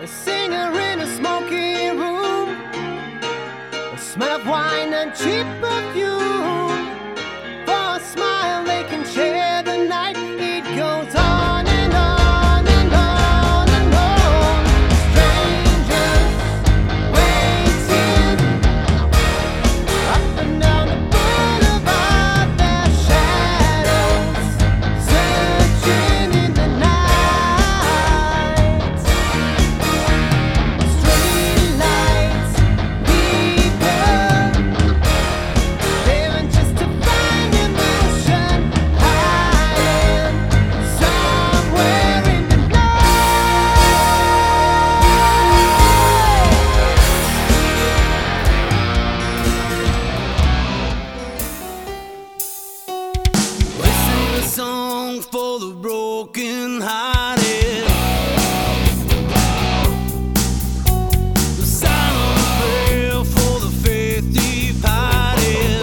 a singer in a smoky room, a smell of wine and cheap perfume. For a smile they can share the night. It goes on and on and on and on. Strangers waiting up and down the boulevard, their shadows searching in the night. Street lights, people living just to find emotion, hiding somewhere in the We sing a song for the broken hearted. The sound of a prayer for the faith departed.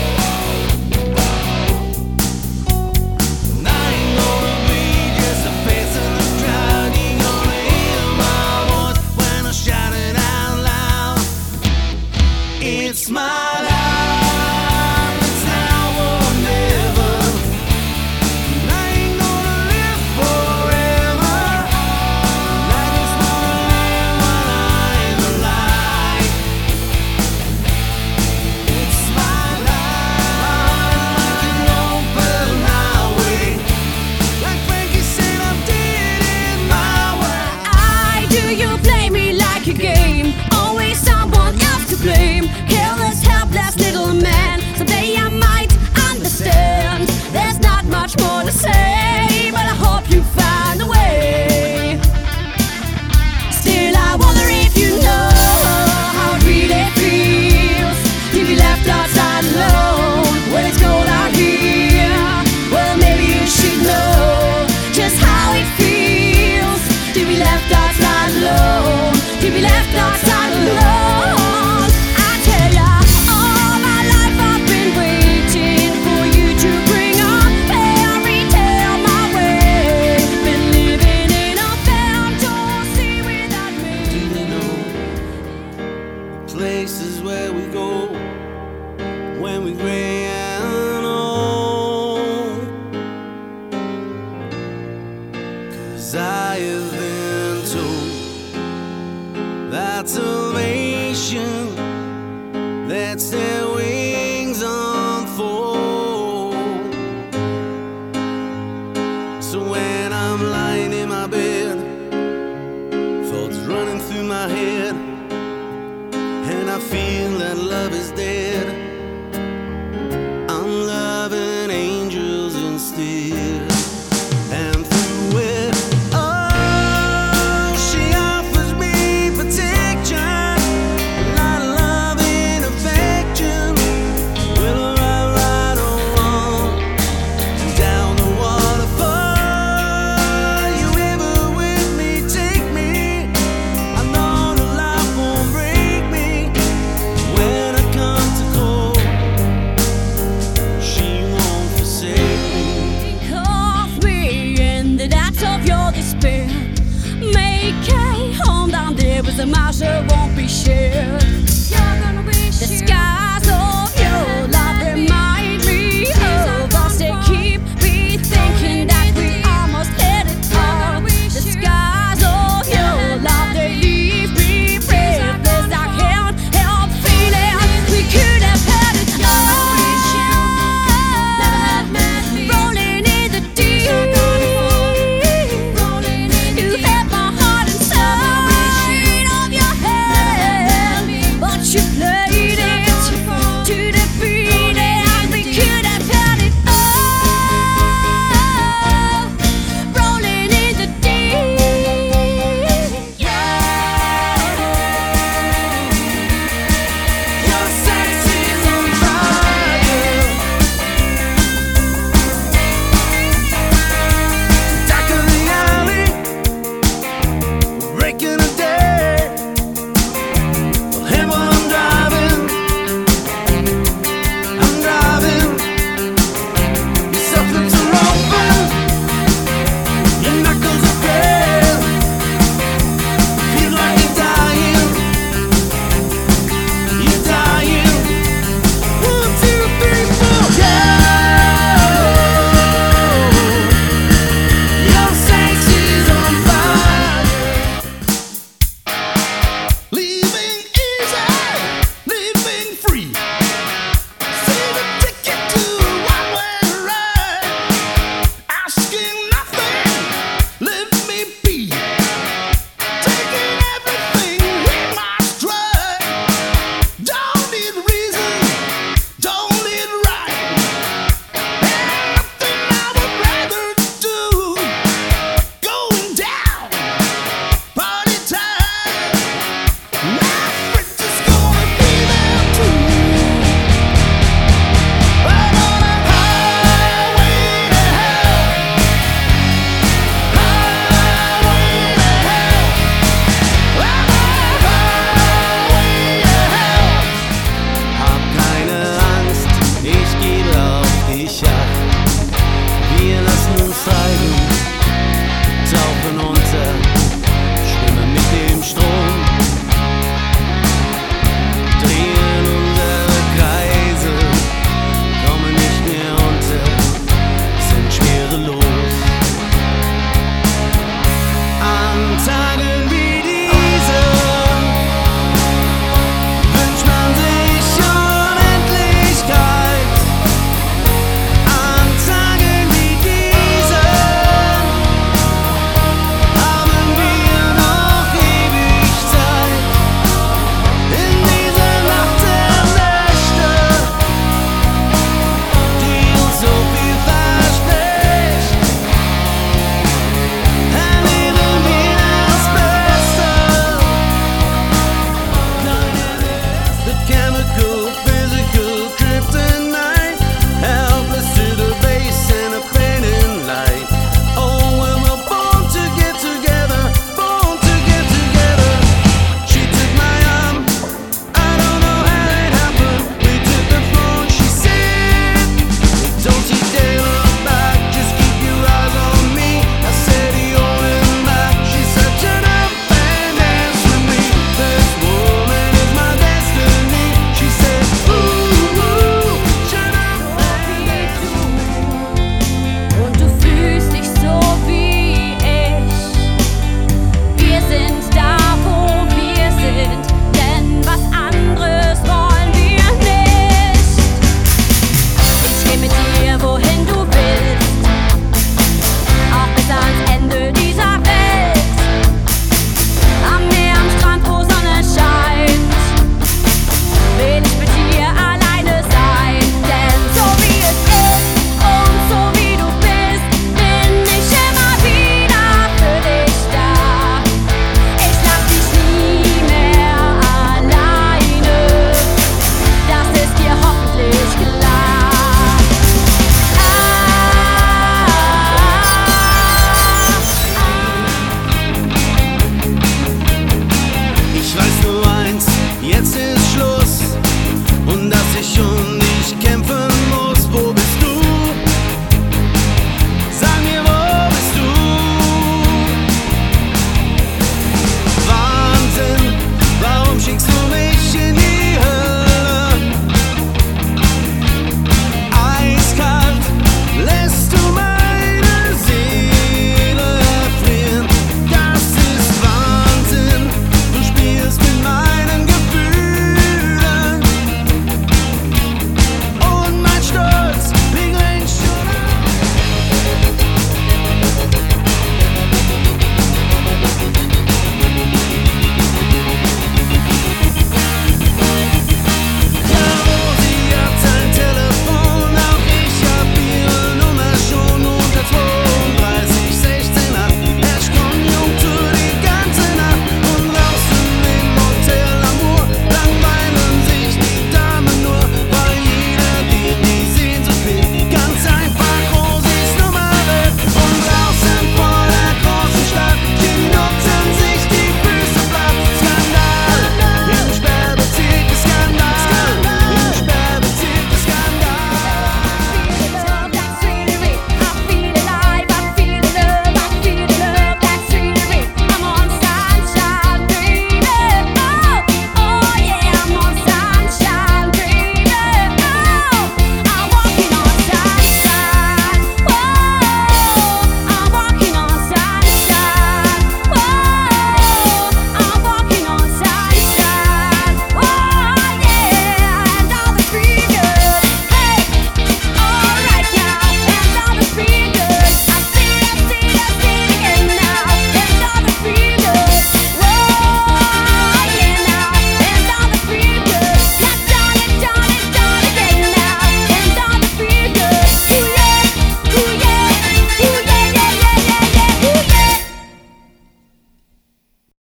And I ain't gonna be just a face in the crowd. You're gonna hear my voice when I shout it out loud. It's my life. It's now or never. And I ain't gonna live forever. And I just wanna live while I'm alive. It's my life, like an open highway. Like Frankie said, I did it my way. Why do you play me like a game? Always someone else to blame. Careless, helpless little man. Someday I might understand. There's not much more to say, but I hope you find a way. Still, I wonder if you know how it really feels to be left outside alone when it's cold out here. Well, maybe you should know just how it feels to be left outside alone. To be left outside alone. I tell ya, all my life I've been waiting for you to bring a fairy tale my way. Been living in a fantasy without Do me. they know the places where we go when we gray and old? 'Cause I have been told that salvation lets their wings unfold. So when I'm lying in my bed, thoughts running through my head, and I feel that love is dead, I'm loving angels instead. And through it all, she offers me protection, a lot of love and affection. Will I ride or wrong down the waterfall? You ever with me? Take me. I know that life won't break me when I come to cold. She won't forsake me. Think of me in the depths of your despair. Make a home down there with a mouse that won't be shared. You're gonna be the sky